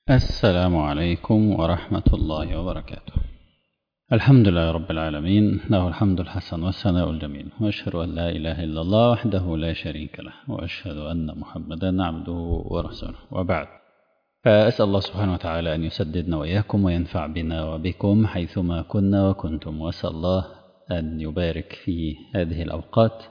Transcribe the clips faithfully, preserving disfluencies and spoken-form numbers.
السلام عليكم ورحمة الله وبركاته. الحمد لله رب العالمين، له الحمد الحسن والثناء الجميل، وأشهد أن لا إله إلا الله وحده لا شريك له، وأشهد أن محمدا عبده ورسوله، وبعد. فأسأل الله سبحانه وتعالى أن يسددنا وإياكم وينفع بنا وبكم حيثما كنا وكنتم، وأسأل الله أن يبارك في هذه الأوقات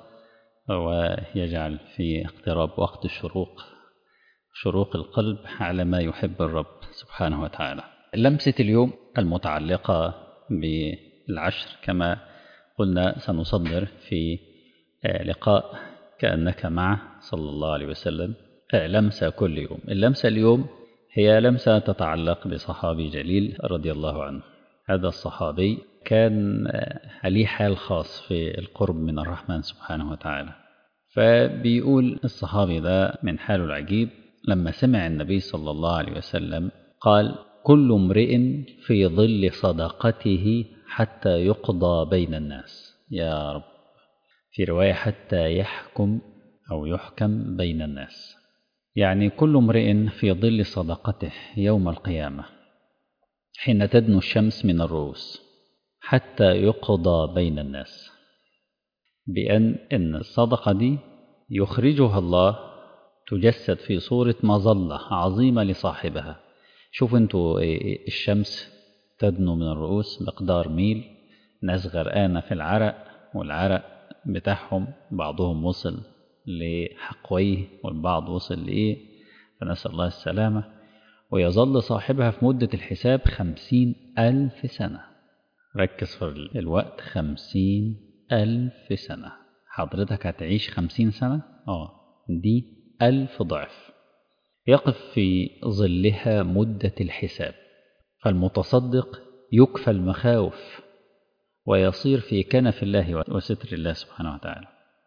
ويجعل في اقتراب وقت الشروق شروق القلب على ما يحب الرب سبحانه وتعالى. لمسة اليوم المتعلقة بالعشر كما قلنا سنصدر في لقاء كأنك معه صلى الله عليه وسلم لمسة كل يوم. اللمسة اليوم هي لمسة تتعلق بصحابي جليل رضي الله عنه. هذا الصحابي كان ليه حال خاص في القرب من الرحمن سبحانه وتعالى. فبيقول الصحابي ده من حاله العجيب لما سمع النبي صلى الله عليه وسلم قال: كل امرئ في ظل صدقته حتى يقضى بين الناس. يا رب، في رواية حتى يحكم أو يحكم بين الناس، يعني كل امرئ في ظل صدقته يوم القيامة حين تدنو الشمس من الرؤوس حتى يقضى بين الناس، بأن إن الصدقة دي يخرجها الله تجسد في صورة مظلة عظيمة لصاحبها. شوفوا انتوا الشمس تدنو من الرؤوس مقدار ميل، ناس غرقانة في العرق، والعرق بتاعهم بعضهم وصل لحقويه والبعض وصل لإيه، فنسأل الله السلامة. ويظل صاحبها في مدة الحساب خمسين ألف سنة. ركز في الوقت، خمسين ألف سنة. حضرتك هتعيش خمسين سنة؟ آه دي ألف ضعف. يقف في ظلها مدة الحساب، فالمتصدق يكفى المخاوف ويصير في كنف الله وستر الله سبحانه وتعالى.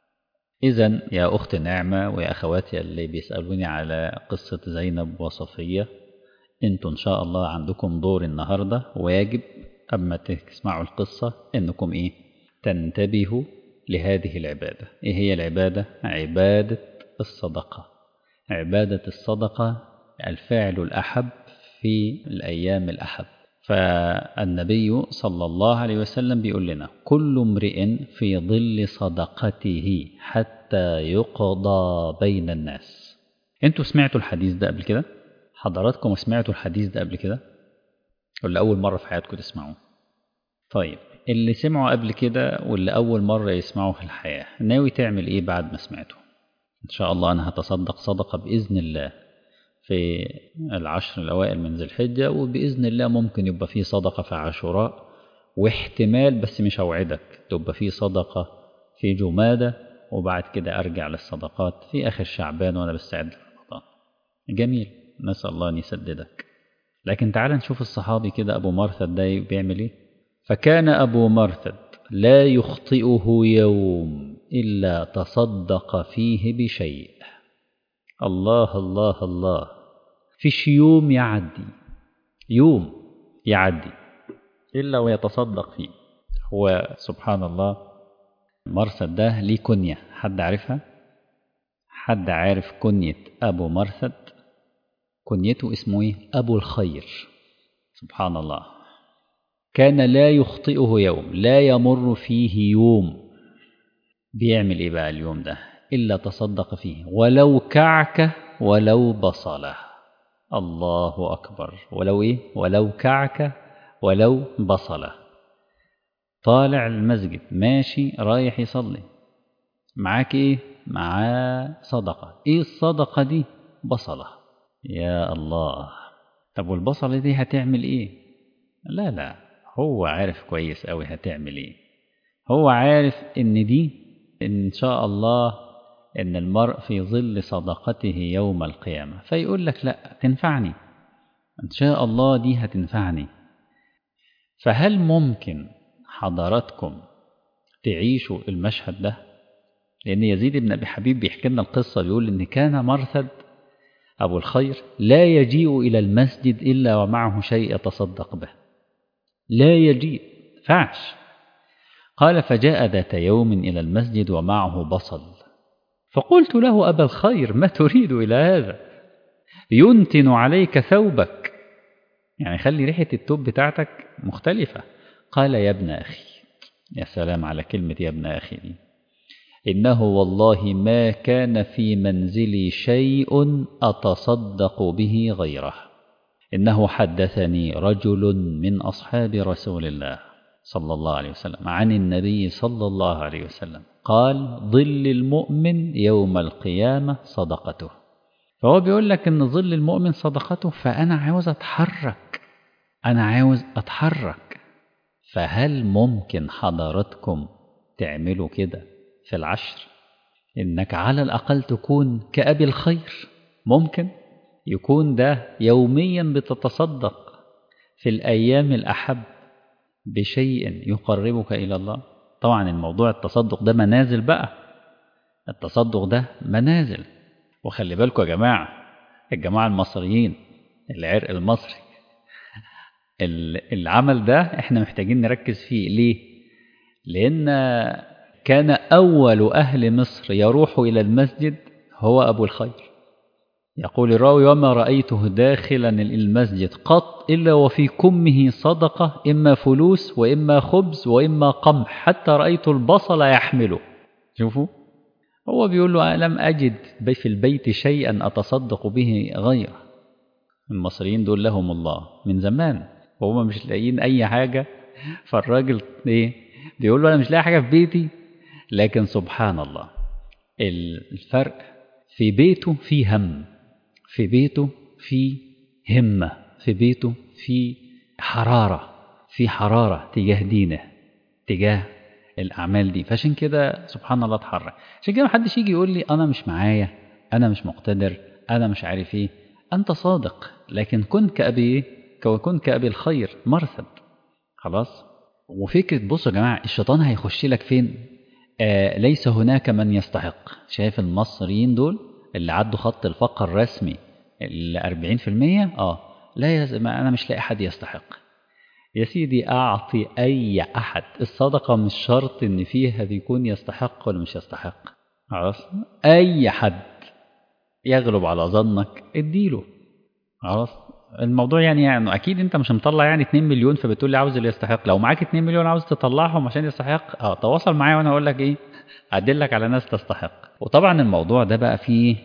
إذن يا أخت نعمة ويا أخواتي اللي بيسألوني على قصة زينب وصفية، انتوا إن شاء الله عندكم دور النهاردة، واجب أما تسمعوا القصة إنكم إيه؟ تنتبهوا لهذه العبادة. إيه هي العبادة؟ عبادة الصدقة. عبادة الصدقة الفعل الأحب في الأيام الأحب. فالنبي صلى الله عليه وسلم بيقول لنا: كل امرئ في ظل صدقته حتى يقضى بين الناس. انتوا سمعتوا الحديث ده قبل كده؟ حضراتكم سمعتوا الحديث ده قبل كده ولا أول مرة في حياتكم تسمعوه؟ طيب، اللي سمعوا قبل كده واللي أول مرة يسمعوا في الحياة، ناوي تعمل إيه بعد ما سمعته؟ إن شاء الله أنا هتصدق صدقة بإذن الله في العشر الأوائل من ذي الحجة، وبإذن الله ممكن يبقى فيه صدقة في عاشوراء، واحتمال بس مش هوعدك تبقى فيه صدقة في جمادة، وبعد كده أرجع للصدقات في آخر شعبان وأنا بستعد لرمضان. جميل، نسأل الله أن يسددك. لكن تعال نشوف الصحابي كده أبو مرثد ده بيعمل إيه. فكان أبو مرثد لا يخطئه يوم إلا تصدق فيه بشيء. الله الله الله، فيش يوم يعدي يوم يعدي إلا ويتصدق فيه. هو سبحان الله مرثد ده ليه كنية، حد عارفها؟ حد عارف كنية أبو مرثد؟ كنيته اسمه إيه؟ أبو الخير. سبحان الله، كان لا يخطئه يوم، لا يمر فيه يوم بيعمل إيه بقى اليوم ده إلا تصدق فيه، ولو كعكة ولو بصلة. الله أكبر، ولو إيه؟ ولو كعكة ولو بصلة. طالع المسجد ماشي رايح يصلي، معاك إيه؟ معاه صدقة. إيه الصدقة دي؟ بصلة. يا الله، طب والبصلة دي هتعمل إيه؟ لا لا، هو عارف كويس أوي هتعمل إيه. هو عارف إن دي إن شاء الله إن المرء في ظل صدقته يوم القيامة، فيقول لك لا تنفعني إن شاء الله، دي هتنفعني. فهل ممكن حضراتكم تعيشوا المشهد ده؟ لأن يزيد بن أبي حبيب بيحكي لنا القصة، بيقول إن كان مرثد أبو الخير لا يجيء إلى المسجد إلا ومعه شيء يتصدق به، لا يجيء، فعش. قال: فجاء ذات يوم إلى المسجد ومعه بصل، فقلت له: أبا الخير، ما تريد إلى هذا؟ ينتن عليك ثوبك يعني خلي ريحة التوب بتاعتك مختلفة. قال يا ابن أخي، يا سلام على كلمة يا ابن أخي دي، إنه والله ما كان في منزلي شيء أتصدق به غيره. إنه حدثني رجل من أصحاب رسول الله صلى الله عليه وسلم عن النبي صلى الله عليه وسلم قال ظل المؤمن يوم القيامة صدقته. فهو بيقول لك إن ظل المؤمن صدقته، فأنا عاوز أتحرك، أنا عاوز أتحرك. فهل ممكن حضراتكم تعملوا كده في العشر؟ إنك على الأقل تكون كأبي الخير. ممكن يكون ده يوميا بتتصدق في الأيام الأحب بشيء يقربك إلى الله. طبعا الموضوع التصدق ده منازل بقى، التصدق ده منازل. وخلي بالكم يا جماعة، الجماعة المصريين، العرق المصري، العمل ده احنا محتاجين نركز فيه. ليه؟ لأن كان أول أهل مصر يروح إلى المسجد هو أبو الخير. يقول الراوي وما رأيته داخلا المسجد قط إلا وفي كمه صدقة، إما فلوس وإما خبز وإما قمح، حتى رأيت البصل يحمله. شوفوا، هو بيقول له لم أجد في البيت شيئا أتصدق به غيره. المصريين دول لهم الله من زمان وهم مش لاقيين أي حاجة، فالراجل إيه بيقول له أنا مش لاقي حاجة في بيتي، لكن سبحان الله الفرق في بيته في هم، في بيته في همة، في بيته في حرارة، في حرارة تجاه دينه، تجاه الأعمال دي. فعشان كده سبحان الله اتحرك. عشان كده محدش يجي يقول لي أنا مش معايا، أنا مش مقتدر، أنا مش عارف إيه. أنت صادق، لكن كن كأبي، كن كأبي الخير مرثد. خلاص. وفكرة بصوا يا جماعة، الشيطان هيخش لك فين؟ آه ليس هناك من يستحق. شايف المصريين دول اللي عدوا خط الفقر الرسمي ال أربعين في المية؟ اه لا يز... ما أنا مش لاقي حد يستحق. يا سيدي أعطي أي أحد. الصدقة مش شرط إن فيها بيكون يستحق ولا مش يستحق. خلاص، أي حد يغلب على ظنك اديله. خلاص، الموضوع يعني يعني أكيد أنت مش مطلع يعني اتنين مليون فبتقول لي عاوز اللي يستحق. لو معاك اتنين مليون عاوز تطلعهم عشان يستحق، اه تواصل معايا وأنا أقول لك إيه، أدلك على ناس تستحق. وطبعا الموضوع ده بقى فيه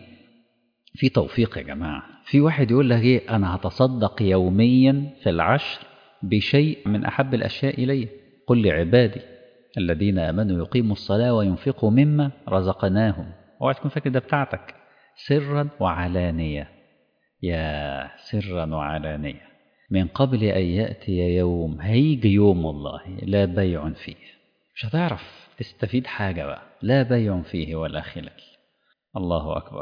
في توفيق يا جماعة. في واحد يقول لك إيه، أنا هتصدق يوميا في العشر بشيء من أحب الأشياء إلي. قل لعبادي الذين آمنوا يقيموا الصلاة وينفقوا مما رزقناهم. اوعى تكون فاكر ده بتاعتك، سرا وعلانية. يا سرا وعلانية، من قبل أن يأتي يوم، هيجي يوم والله لا بيع فيه، مش هتعرف تستفيد حاجة بقى، لا بيع فيه ولا خلال. الله أكبر.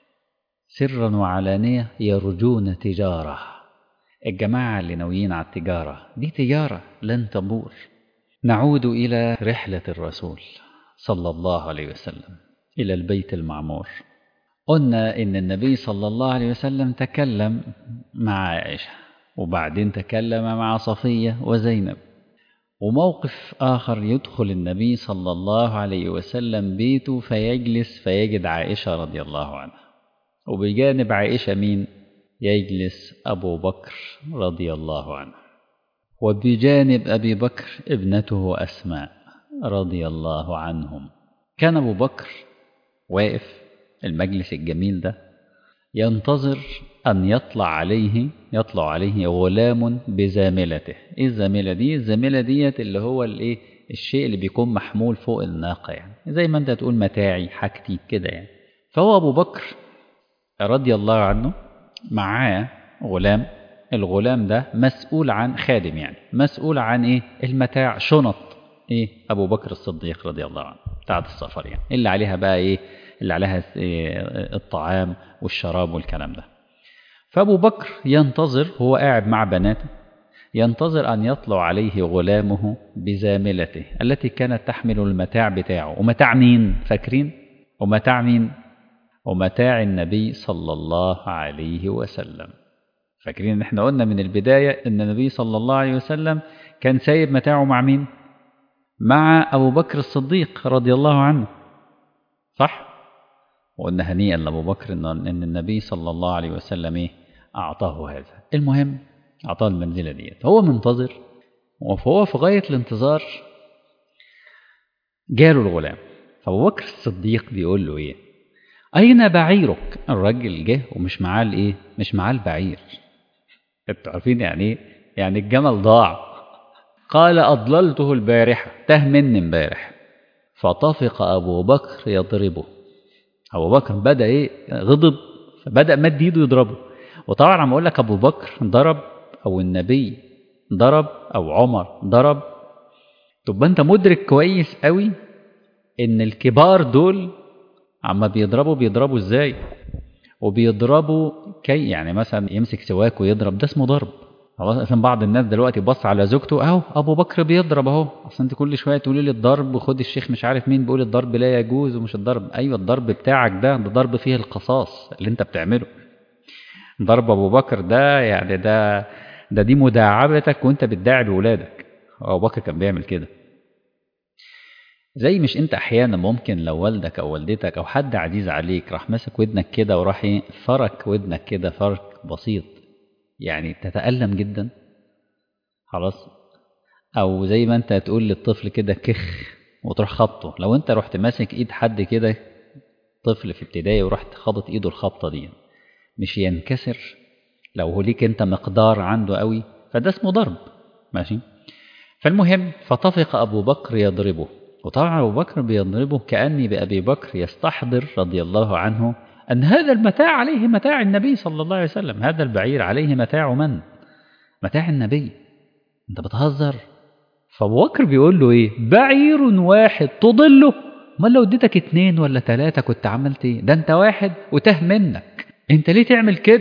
سرا وعلانية يرجون تجارة. الجماعة اللي ناويين على التجارة دي تجارة لن تبور. نعود إلى رحلة الرسول صلى الله عليه وسلم إلى البيت المعمور. قلنا إن النبي صلى الله عليه وسلم تكلم مع عائشة، وبعدين تكلم مع صفية وزينب. وموقف آخر يدخل النبي صلى الله عليه وسلم بيته فيجلس فيجد عائشة رضي الله عنها، وبجانب عائشة مين؟ يجلس أبو بكر رضي الله عنه، وبجانب أبي بكر ابنته أسماء رضي الله عنهم. كان أبو بكر واقف المجلس الجميل ده ينتظر أن يطلع عليه يطلع عليه غلام بزاملته. إيه الزاملة دي؟ الزاملة ديت اللي هو الإيه، الشيء اللي بيكون محمول فوق الناقة، يعني زي ما أنت تقول متاعي حاجتي كده يعني. فهو أبو بكر رضي الله عنه معاه غلام. الغلام ده مسؤول عن خادم، يعني مسؤول عن إيه؟ المتاع، شنط إيه أبو بكر الصديق رضي الله عنه بتاعت السفر، يعني اللي عليها بقى إيه، اللي عليها الطعام والشراب والكلام ده. فأبو بكر ينتظر، هو قاعد مع بناته، ينتظر أن يطلع عليه غلامه بزاملته التي كانت تحمل المتاع بتاعه. ومتاع مين؟ فاكرين؟ ومتاع مين؟ ومتاع النبي صلى الله عليه وسلم. فاكرين ان احنا قلنا من البداية ان النبي صلى الله عليه وسلم كان سايب متاعه مع مين؟ مع أبو بكر الصديق رضي الله عنه، صح؟ وقلنا هنيئا لأبو بكر إن النبي صلى الله عليه وسلم إيه؟ أعطاه هذا. المهم أعطاه المنزلة ديت. هو منتظر، وهو في غاية الانتظار جاله الغلام. فأبو بكر الصديق بيقول له إيه؟ أين بعيرك؟ الراجل جه ومش معاه الإيه؟ مش معاه البعير. أنتوا عارفين يعني إيه؟ يعني الجمل ضاع. قال أضللته البارحة، تاه مني امبارح. فطفق أبو بكر يضربه. أبو بكر بدأ إيه؟ غضب، فبدأ مد إيده يضربه. وطبعا عم أقول لك أبو بكر ضرب أو النبي ضرب أو عمر ضرب، تبقى أنت مدرك كويس قوي إن الكبار دول عما بيضربوا بيضربوا إزاي، وبيضربوا كي يعني مثلا يمسك سواك ويضرب، ده اسمه ضرب. خلاص، عشان بعض الناس دلوقتي بص على زوجته اهو ابو بكر بيضرب اهو، اصل انت كل شويه تقولي لي الضرب، وخد الشيخ مش عارف مين بيقول الضرب لا يجوز ومش الضرب. ايوه الضرب بتاعك ده ده ضرب فيه القصاص اللي انت بتعمله. ضرب ابو بكر ده يعني ده ده دي مداعبتك وانت بتداعب ولادك. ابو بكر كان بيعمل كده. زي مش انت احيانا ممكن لو والدك او والدتك او حد عزيز عليك راح ماسك ودنك كده وراح ايه فرك ودنك كده فرك بسيط، يعني تتألم جدا. خلاص. او زي ما انت تقول للطفل كده كخ وتروح خبطه، لو انت رحت ماسك ايد حد كده طفل في ابتدائي ورحت خبط ايده الخبطه دي، مش ينكسر؟ لو هو ليك انت مقدار عنده قوي فده اسمه ضرب. ماشي. فالمهم فطفق ابو بكر يضربه. وطبعا ابو بكر بيضربه كأني بأبي بكر يستحضر رضي الله عنه ان هذا المتاع عليه متاع النبي صلى الله عليه وسلم، هذا البعير عليه متاع من؟ متاع النبي. انت بتهزر؟ فابو بكر بيقول له ايه؟ بعير واحد تضله؟ امال لو اديتك اتنين ولا تلاتة كنت عملت ايه؟ ده انت واحد وتاه منك، انت ليه تعمل كده؟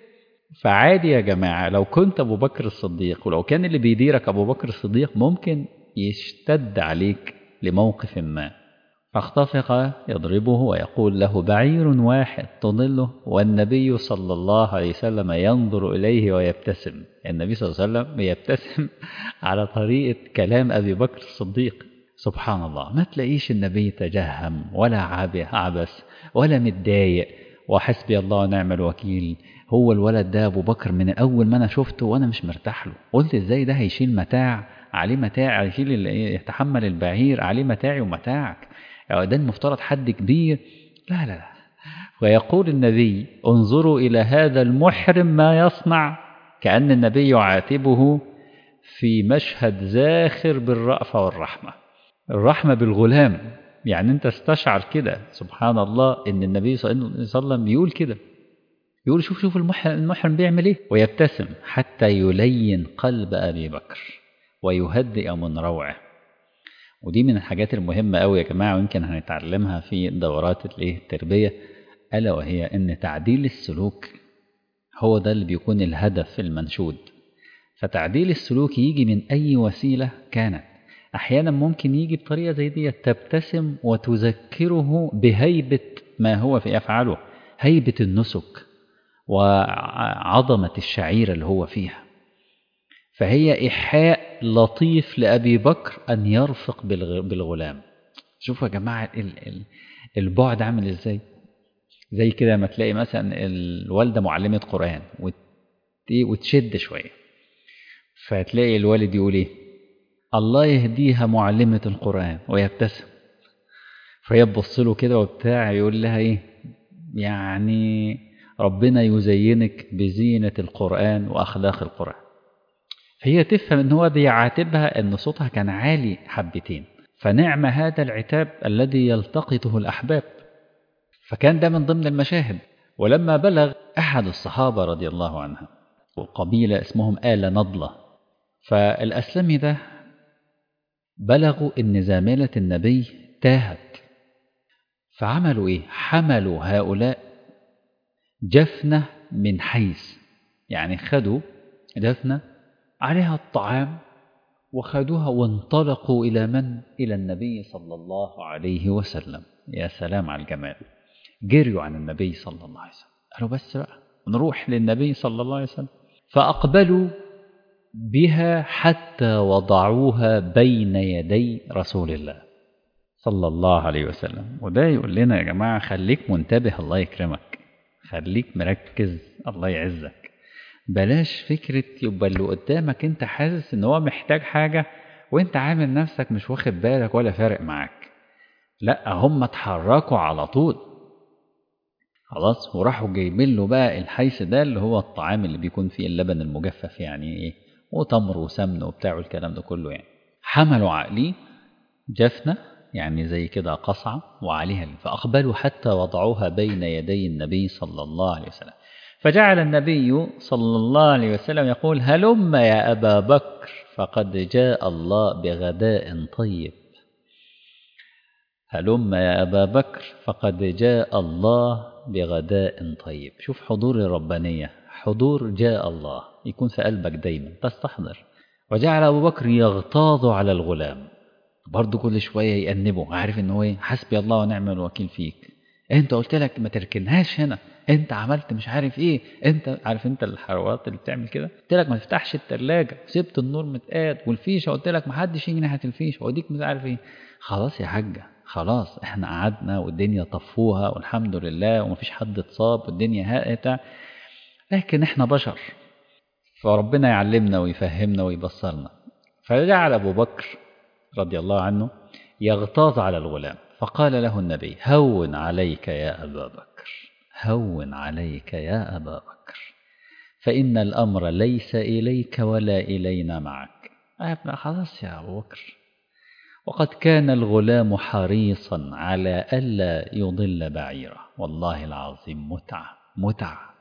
فعادي يا جماعة، لو كنت ابو بكر الصديق ولو كان اللي بيديرك ابو بكر الصديق ممكن يشتد عليك لموقف ما، فاختفق يضربه ويقول له بعير واحد تضله، والنبي صلى الله عليه وسلم ينظر إليه ويبتسم. النبي صلى الله عليه وسلم يبتسم على طريقة كلام أبي بكر الصديق. سبحان الله، ما تلاقيش النبي تجهم ولا عبس ولا متضايق، وحسبي الله ونعم الوكيل. هو الولد ده أبو بكر من أول ما أنا شفته وأنا مش مرتاح له، قلت إزاي ده هيشيل متاع عليه متاع، يشيل يتحمل البعير عليه متاعي ومتاعك، يعني ده المفترض حد كبير. لا لا لا. ويقول النبي انظروا إلى هذا المحرم ما يصنع، كأن النبي يعاتبه في مشهد زاخر بالرأفة والرحمة. الرحمة بالغلام، يعني انت استشعر كده سبحان الله ان النبي صلى الله عليه وسلم يقول كده، يقول شوف شوف المحرم, المحرم بيعمل ايه، ويبتسم حتى يلين قلب أبي بكر ويهدئ من روعه. ودي من الحاجات المهمة قوي يا جماعة، ويمكن هنتعلمها في دورات التربية، ألا وهي أن تعديل السلوك هو ده اللي بيكون الهدف المنشود. فتعديل السلوك يجي من أي وسيلة كانت. أحيانا ممكن يجي بطريقة زي دي، تبتسم وتذكره بهيبة ما هو في أفعاله، هيبة النسك وعظمة الشعيرة اللي هو فيها. فهي إيحاء لطيف لأبي بكر أن يرفق بالغلام. شوفوا يا جماعة البعد عامل إزاي. زي كده ما تلاقي مثلا الوالدة معلمة قرآن وتشد شوية، فتلاقي الوالد يقول إيه؟ الله يهديها معلمة القرآن، ويبتسم. فهي تبص له كده وبتاع، يقول لها إيه؟ يعني ربنا يزينك بزينة القرآن وأخلاق القرآن. هي تفهم ان هو بيعاتبها ان صوتها كان عالي حبتين، فنعم هذا العتاب الذي يلتقطه الأحباب. فكان ده من ضمن المشاهد. ولما بلغ أحد الصحابة رضي الله عنهم وقبيلة اسمهم آل نضلة، فالأسلمي ده بلغوا ان زاملة النبي تاهت، فعملوا ايه؟ حملوا هؤلاء جفنة من حيث، يعني خدوا جفنة عليها الطعام وخدوها وانطلقوا إلى من؟ إلى النبي صلى الله عليه وسلم. يا سلام على الجمال. جريوا عن النبي صلى الله عليه وسلم، قالوا بس بقى نروح للنبي صلى الله عليه وسلم. فأقبلوا بها حتى وضعوها بين يدي رسول الله صلى الله عليه وسلم. وده يقول لنا يا جماعة خليك منتبه، الله يكرمك، خليك مركز، الله يعزك. بلاش فكرة يبقى اللي قدامك انت حاسس ان هو محتاج حاجة وانت عامل نفسك مش واخد بالك ولا فارق معاك. لا، هم اتحركوا على طول خلاص، وراحوا جايبين له بقى الحيث ده اللي هو الطعام اللي بيكون فيه اللبن المجفف يعني ايه، وتمر وسمن وبتاع والكلام ده كله يعني. حملوا عقليه جفنة يعني زي كده قصعة وعليها، فأقبلوا حتى وضعوها بين يدي النبي صلى الله عليه وسلم. فجعل النبي صلى الله عليه وسلم يقول: هلم يا أبا بكر فقد جاء الله بغداء طيب. هلم يا أبا بكر فقد جاء الله بغداء طيب. شوف حضور الربانية، حضور جاء الله يكون في قلبك دايما تستحضر. وجعل أبو بكر يغتاظ على الغلام، برضه كل شوية يأنبه، عارف إن هو حسبي الله ونعم الوكيل فيك، أنت قلت لك ما تركنهاش هنا، أنت عملت مش عارف إيه، أنت عارف أنت الحروات اللي بتعمل كده، قلت لك ما تفتحش التلاجة، سبت النور متقاد، والفيشة قلت لك ما حدش يجي ناحية الفيشة، وديك مش عارف إيه. خلاص يا حاجة، خلاص إحنا قعدنا والدنيا طفوها والحمد لله ومفيش حد اتصاب والدنيا هائتة، لكن إحنا بشر، فربنا يعلمنا ويفهمنا ويبصرنا. فجعل أبو بكر رضي الله عنه يغتاظ على الغلام، فقال له النبي: هون عليك يا أبا بكر، هون عليك يا أبا بكر، فإن الأمر ليس إليك ولا إلينا معك. أبنى خلاص يا أبو بكر. وقد كان الغلام حريصا على ألا يضل بعيره، والله العظيم متعة متعة.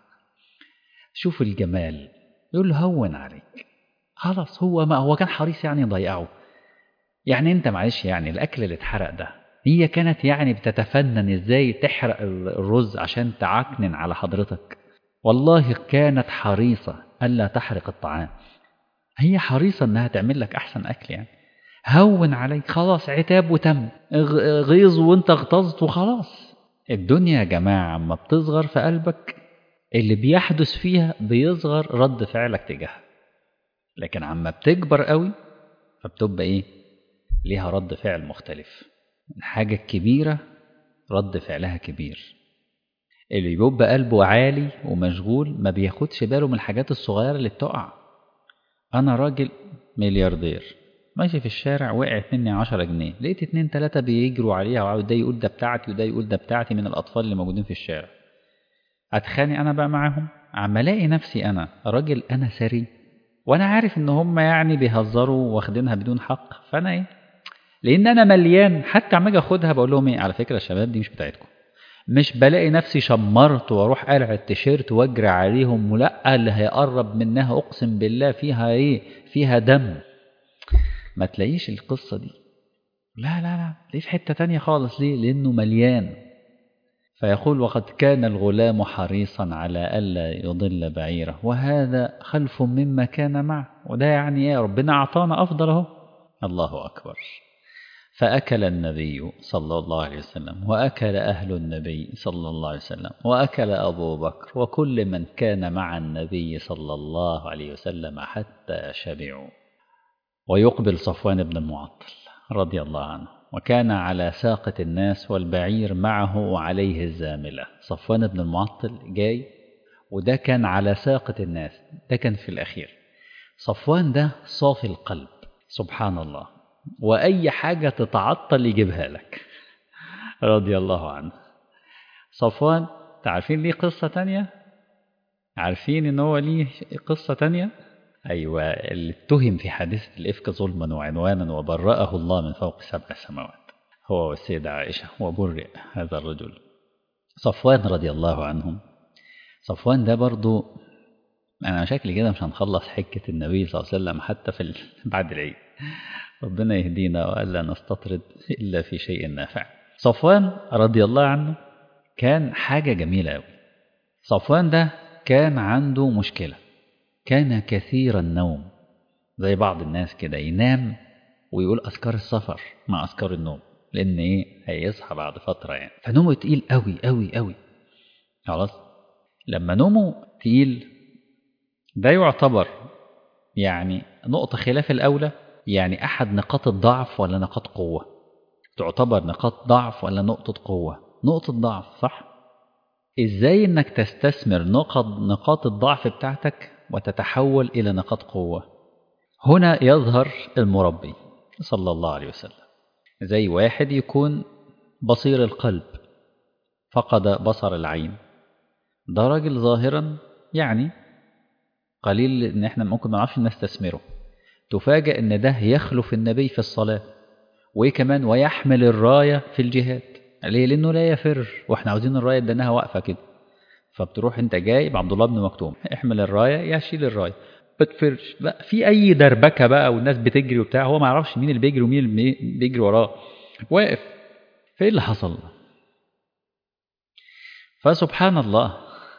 شوف الجمال، يقول له هون عليك، خلاص هو ما هو كان حريص يعني ضيعه. يعني انت معلش يعني الاكل اللي اتحرق ده، هي كانت يعني بتتفنن ازاي تحرق الرز عشان تعكنن على حضرتك؟ والله كانت حريصة الا تحرق الطعام، هي حريصة انها تعمل لك احسن اكل يعني. هون عليك، خلاص عتاب وتم، غيظ وانت اغتظت وخلاص. الدنيا يا جماعة اما بتصغر في قلبك اللي بيحدث فيها بيصغر رد فعلك تجاهها، لكن عما بتكبر قوي فبتبقى ايه؟ ليها رد فعل مختلف. الحاجة الكبيرة رد فعلها كبير. اللي بيبقى قلبه عالي ومشغول ما بياخدش باله من الحاجات الصغيرة اللي بتقع. أنا راجل ملياردير ماشي في الشارع، وقعت مني عشرة جنيه، لقيت اتنين تلاتة بيجروا عليها، وده يقول ده بتاعتي وده يقول ده بتاعتي من الأطفال اللي موجودين في الشارع. أتخانق أنا بقى معاهم؟ عم الاقي نفسي أنا راجل أنا ثري، وأنا عارف إن هم يعني بيهزروا واخدينها بدون حق، فأنا إيه؟ لان انا مليان، حتى عم اجي اخدها بقول لهم ايه؟ على فكره يا شباب دي مش بتاعتكم. مش بلاقي نفسي شمرت واروح قلع التيشيرت واجري عليهم، ولا اللي هيقرب منها اقسم بالله فيها ايه؟ فيها دم. ما تلاقيش القصه دي، لا لا لا، تلاقيه في حته تانية خالص. ليه؟ لانه مليان. فيقول: وقد كان الغلام حريصا على الا يضل بعيره، وهذا خلف مما كان معه. وده يعني ايه؟ ربنا اعطانا افضل اهو. الله اكبر. فأكل النبي صلى الله عليه وسلم، وأكل أهل النبي صلى الله عليه وسلم، وأكل أبو بكر وكل من كان مع النبي صلى الله عليه وسلم حتى شبعوا. ويقبل صفوان بن المعطل رضي الله عنه، وكان على ساقة الناس والبعير معه وعليه الزاملة. صفوان بن المعطل جاي، وده كان على ساقة الناس، ده كان في الأخير. صفوان ده صافي القلب سبحان الله، وأي حاجة تتعطل يجيبها لك رضي الله عنه. صفوان تعرفين ليه قصة تانية؟ عارفين إن هو ليه قصة تانية؟ أيوة، اللي اتهم في حادثة الإفك ظلما وعنوانا وبرأه الله من فوق سبع سماوات، هو والسيدة عائشة، وبرئ هذا الرجل. صفوان رضي الله عنهم. صفوان ده برضو أنا شكلي كده مش هنخلص حكة النبي صلى الله عليه وسلم حتى في بعد العيد. ربنا يهدينا وألا نستطرد إلا في شيء نافع. صفوان رضي الله عنه كان حاجة جميلة أوي. صفوان ده كان عنده مشكلة، كان كثير النوم، زي بعض الناس كده ينام ويقول أذكار السفر مع أذكار النوم، لأن إيه؟ هيصحى بعد فترة يعني. فنومه تقيل أوي أوي أوي. خلاص، لما نومه تقيل ده يعتبر يعني نقطة خلاف الأولى، يعني أحد نقاط الضعف ولا نقاط قوة؟ تعتبر نقاط ضعف ولا نقطة قوة؟ نقطة ضعف، صح؟ إزاي إنك تستثمر نقاط نقاط الضعف بتاعتك وتتحول إلى نقاط قوة. هنا يظهر المربي صلى الله عليه وسلم، زي واحد يكون بصير القلب فقد بصر العين، ده راجل ظاهرا يعني قليل ان احنا ممكن ما نعرفش نستثمره، تفاجأ ان ده يخلف النبي في الصلاة، وايه كمان ويحمل الراية في الجهاد. ليه؟ لانه لا يفر، واحنا عاوزين الراية اديناها واقفة كده، فبتروح انت جايب عبد الله بن مكتوم احمل الراية يشيل الراية، بتفرش بقى في اي دربكة بقى والناس بتجري وبتاع، هو ما يعرفش مين اللي بيجري ومين اللي بيجري وراه، واقف. فايه اللي حصل؟ فسبحان الله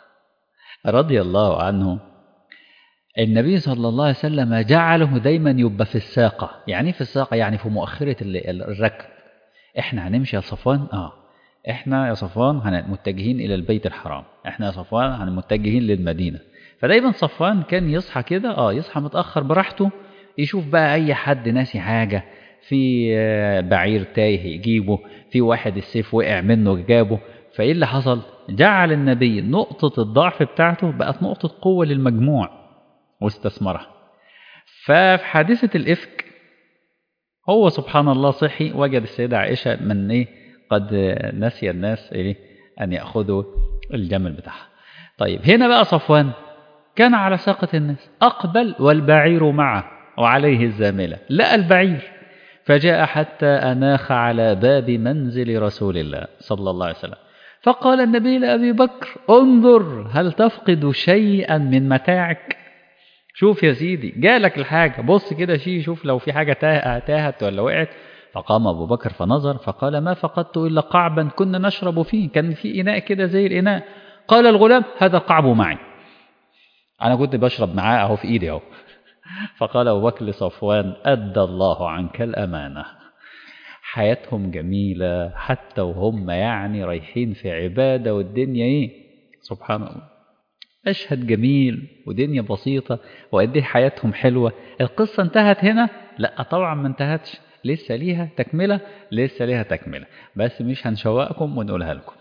رضي الله عنه، النبي صلى الله عليه وسلم جعله دايما يبقى في الساقة. يعني في الساقة يعني في مؤخرة الركب. احنا هنمشي يا صفوان، اه احنا يا صفوان هن متجهين الى البيت الحرام، احنا يا صفوان هن متجهين للمدينة. فدايما صفوان كان يصحى كده، اه يصحى متأخر براحته، يشوف بقى اي حد ناسي حاجة، في بعير تايه يجيبه، في واحد السيف وقع منه جابه. فايه اللي حصل؟ جعل النبي نقطة الضعف بتاعته بقت نقطة قوة للمجموع واستثمرها. ففي حادثة الإفك هو سبحان الله صحي، وجد السيدة عائشة من إيه قد نسي الناس إيه أن يأخذوا الجمل بتاعها. طيب هنا بقى صفوان كان على ساقة الناس، أقبل والبعير معه وعليه الزاملة، لقى البعير فجاء حتى أناخ على باب منزل رسول الله صلى الله عليه وسلم، فقال النبي لأبي بكر انظر هل تفقد شيئا من متاعك؟ شوف يا سيدي جالك الحاجة، بص كده شي شوف لو في حاجة تاهت ولا وقعت. فقام أبو بكر فنظر فقال ما فقدت إلا قعبا كنا نشرب فيه، كان في إناء كده زي الإناء. قال الغلام هذا قعب معي، أنا كنت بشرب معاه أهو في إيدي أهو. فقال أبو بكر لصفوان أدى الله عنك الأمانة. حياتهم جميلة حتى وهم يعني رايحين في عبادة والدنيا إيه سبحان الله، مشهد جميل ودنيا بسيطة وقد ايه حياتهم حلوة. القصة انتهت هنا؟ لا طبعا ما انتهتش، لسه ليها تكملة، لسه ليها تكملة، بس مش هنشوقكم ونقولها لكم.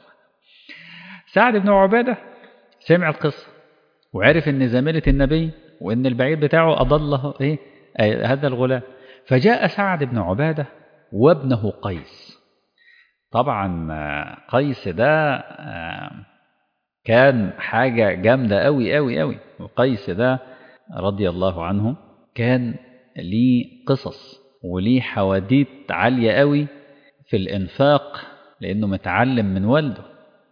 سعد بن عبادة سمع القصة وعرف ان زميلة النبي وان البعير بتاعه أضله ايه آه هذا الغلام، فجاء سعد بن عبادة وابنه قيس. طبعا قيس ده آه كان حاجة جامدة قوي قوي قوي. وقيس ده رضي الله عنه كان ليه قصص وليه حواديت عالية قوي في الإنفاق، لأنه متعلم من والده،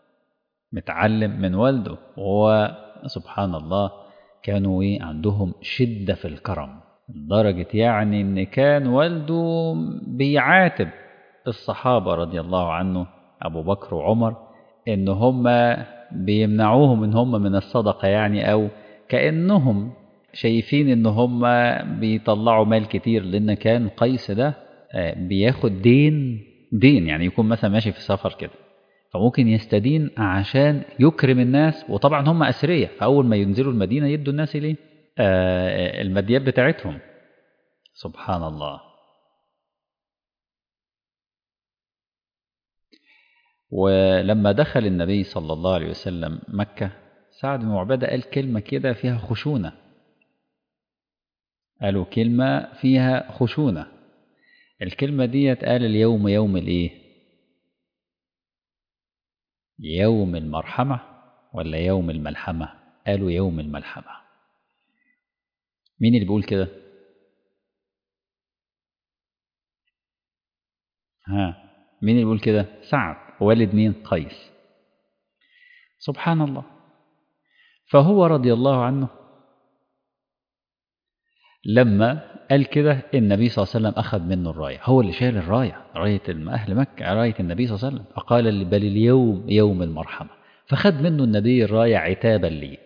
متعلم من والده. وهو سبحان الله كانوا عندهم شدة في الكرم لدرجة يعني إن كان والده بيعاتب الصحابة رضي الله عنه أبو بكر وعمر إن هم بيمنعوهم إن هم من الصدقة، يعني أو كأنهم شايفين إن هم بيطلعوا مال كتير، لأن كان قيس ده بياخد دين دين يعني يكون مثلا ماشي في سفر كده فممكن يستدين عشان يكرم الناس، وطبعا هم أسرية فأول ما ينزلوا المدينة يدوا الناس ليه آه الماديات بتاعتهم. سبحان الله. ولما دخل النبي صلى الله عليه وسلم مكة، سعد بن عبادة قال كلمة كده فيها خشونة، قالوا كلمة فيها خشونة. الكلمة دي قال اليوم يوم الايه؟ يوم المرحمة ولا يوم الملحمة؟ قالوا يوم الملحمة. مين اللي بيقول كده؟ ها مين اللي بيقول كده؟ سعد والد مين؟ قيس. سبحان الله. فهو رضي الله عنه لما قال كده النبي صلى الله عليه وسلم أخذ منه الراية، هو اللي شايل الراية، راية أهل مكة، راية النبي صلى الله عليه وسلم. فقال بل اليوم يوم المرحمة، فخذ منه النبي الراية عتابا لي.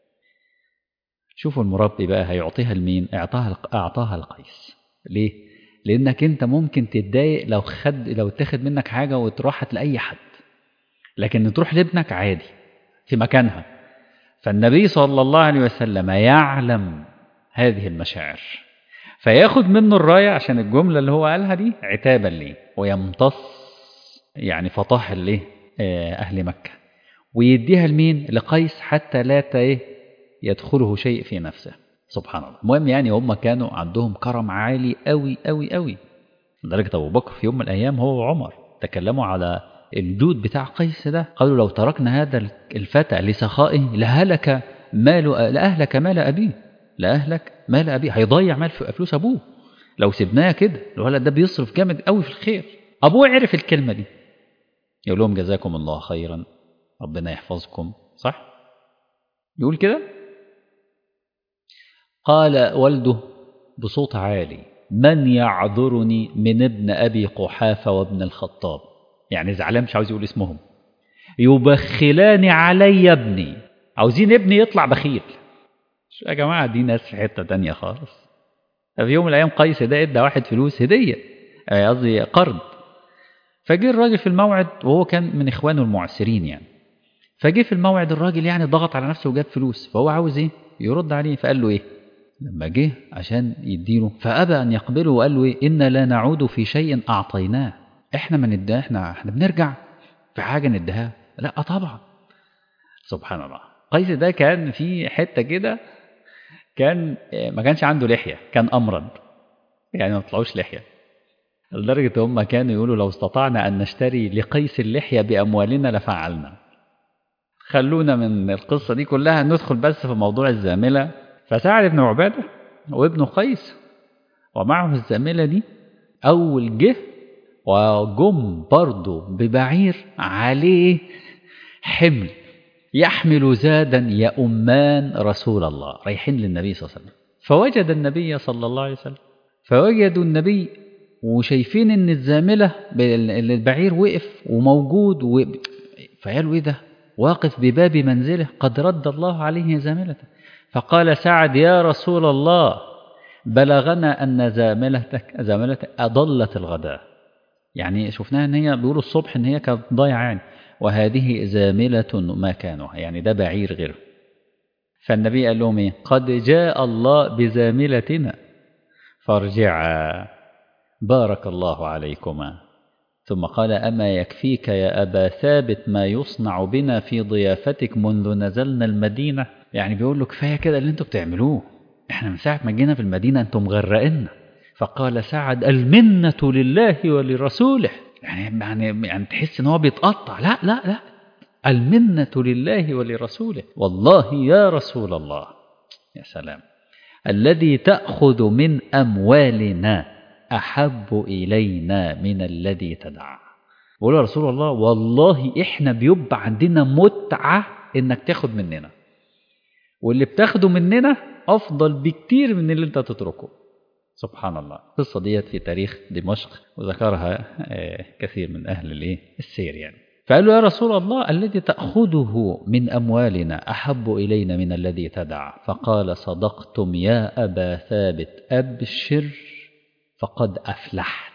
شوفوا المربي بقى هيعطيها لمين؟ اعطاها اعطاها لقيس. ليه؟ لأنك أنت ممكن تتضايق لو خد لو اتخذ منك حاجة وتروحت لأي حد، لكن تروح لابنك عادي في مكانها. فالنبي صلى الله عليه وسلم يعلم هذه المشاعر، فياخد منه الراية عشان الجملة اللي هو قالها دي عتابا ليه، ويمتص يعني فطاح ليه أهل مكة، ويديها لمين؟ لقيس حتى لا ايه يدخله شيء في نفسه. سبحان الله. المهم يعني هم كانوا عندهم كرم عالي قوي قوي قوي، لدرجة أبو بكر في يوم من الأيام هو وعمر تكلموا على الجود بتاع قيس ده، قالوا لو تركنا هذا الفتى لسخائه لهلك مال لأهلك مال أبيه، لأهلك مال أبيه، هيضيع مال فلوس أبوه لو سبناه كده، الولد ده بيصرف جامد قوي في الخير. أبوه عرف الكلمة دي يقول لهم جزاكم الله خيرا، ربنا يحفظكم، صح؟ يقول كده. قال والده بصوت عالي من يعذرني من ابن أبي قحافة وابن الخطاب، يعني زعلان مش عاوز يقول اسمهم، يبخلان علي ابني، عاوزين ابني يطلع بخيل. شو يا جماعة، دي ناس في حتة تانية خالص. في يوم من الأيام قيس ده ادى واحد فلوس هدية، قصدي قرض، فجه الراجل في الموعد وهو كان من إخوانه المعسرين يعني، فجه في الموعد الراجل يعني ضغط على نفسه وجاب فلوس، فهو عاوز ايه يرد عليه، فقال له ايه لما جه عشان يديله، فأبى أن يقبله وقال له إيه إن لا نعود في شيء أعطيناه، إحنا ما نداه، إحنا إحنا بنرجع في حاجة ندها، لا طبعا. سبحان الله. قيس ده كان في حتة كده، كان ما كانش عنده لحية، كان أمرض يعني ما طلعوش لحية، لدرجة هم كانوا يقولوا لو استطعنا أن نشتري لقيس اللحية بأموالنا لفعلنا. خلونا من القصة دي كلها ندخل بس في موضوع الزاملة. فسعد بن عبادة وابن قيس ومعه الزاملة دي أول جه، وجم برضه ببعير عليه حمل يحمل زادا يؤمان رسول الله، رايحين للنبي صلى الله عليه وسلم، فوجد النبي صلى الله عليه وسلم، فوجدوا النبي وشايفين ان الزاملة البعير وقف وموجود و... فقالوا ايه ده واقف بباب منزله قد رد الله عليه زاملته، فقال سعد يا رسول الله بلغنا أن زاملتك زاملتك أضلت الغداء، يعني شفناها ان هي بيقولوا الصبح ان هي كانت ضايعه يعني، وهذه زاملة مكانها، يعني ده بعير غيره. فالنبي قال لهم ايه قد جاء الله بزاملتنا فارجعا بارك الله عليكما. ثم قال أما يكفيك يا أبا ثابت ما يصنع بنا في ضيافتك منذ نزلنا المدينة، يعني بيقول له كفاية كده اللي انتوا بتعملوه، احنا من ساعة ما جينا في المدينة انتم مغرقنا. فقال سعد المنة لله ولرسوله، يعني يعني يعني تحس ان هو بيتقطع، لا لا لا المنة لله ولرسوله، والله يا رسول الله يا سلام الذي تأخذ من أموالنا أحب إلينا من الذي تدع. بقول يا رسول الله والله إحنا بيبقى عندنا متعة إنك تاخد مننا، واللي بتاخده مننا أفضل بكتير من اللي أنت تتركه. سبحان الله. القصة ديت في تاريخ دمشق وذكرها كثير من أهل الإيه السير يعني. فقال له يا رسول الله الذي تأخذه من أموالنا أحب إلينا من الذي تدع. فقال صدقتم يا أبا ثابت أبشر فقد أفلحت،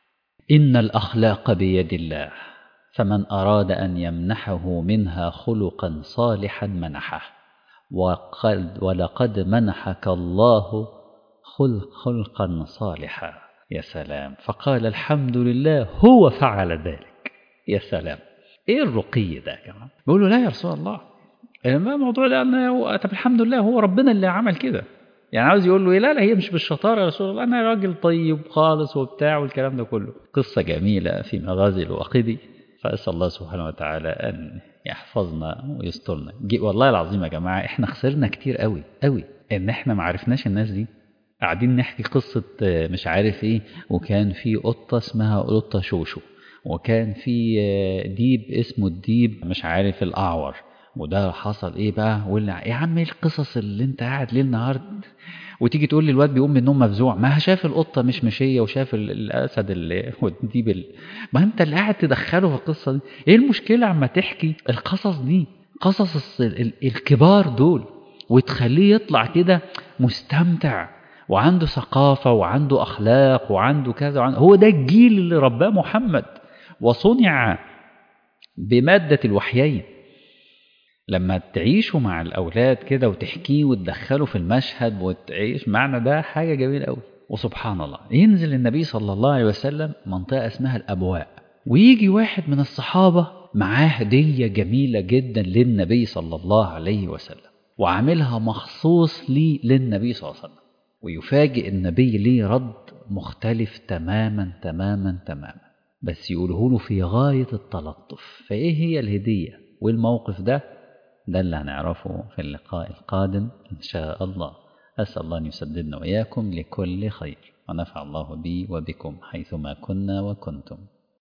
إن الأخلاق بيد الله، فمن أراد أن يمنحه منها خلقا صالحا منحه، وقد ولقد منحك الله خلق خلقا صالحا. يا سلام. فقال الحمد لله هو فعل ذلك. يا سلام. ايه الرقي ده يا جماعه؟ بيقول له لا يا رسول الله ما موضوع ده أنا طب الحمد لله هو ربنا اللي عمل كده، يعني عاوز يقول له إيه؟ لا لا هي مش بالشطاره يا رسول الله، انا راجل طيب خالص وبتاع والكلام ده كله. قصه جميله في مغازي الواقدي، فاسال الله سبحانه وتعالى ان يحفظنا ويسترنا. والله العظيم يا جماعه احنا خسرنا كتير قوي قوي ان احنا ما عرفناش الناس دي. قاعدين نحكي قصه مش عارف ايه، وكان في قطه اسمها قطه شوشو، وكان في ديب اسمه الديب مش عارف الأعور، وده حصل ايه بقى، واللي يا عم ايه القصص اللي انت قاعد ليل نهار، وتيجي تقول لي الواد بيقوم من النوم مفزوع، ما شاف القطه مش مشيه وشاف الاسد اللي والديب ال... ما انت اللي قاعد تدخله في القصه دي. ايه المشكله عما تحكي القصص دي، قصص الكبار دول، وتخليه يطلع كده مستمتع وعنده ثقافه وعنده اخلاق وعنده كذا وعنده... هو ده الجيل اللي رباه محمد وصنع بماده الوحيين. لما تعيشوا مع الأولاد كده وتحكيه وتدخله في المشهد وتعيش معنا، ده حاجة جميلة قوي. وسبحان الله ينزل النبي صلى الله عليه وسلم منطقة اسمها الأبواء، ويجي واحد من الصحابة معاه هدية جميلة جدا للنبي صلى الله عليه وسلم، وعاملها مخصوص لي للنبي صلى الله عليه وسلم، ويفاجئ النبي ليه رد مختلف تماما تماما تماما، بس يقوله له في غاية التلطف. فإيه هي الهدية والموقف ده؟ ده اللي هنعرفه في اللقاء القادم إن شاء الله. أسأل الله أن يسددنا وإياكم لكل خير، ونفع الله بي وبكم حيثما كنا وكنتم.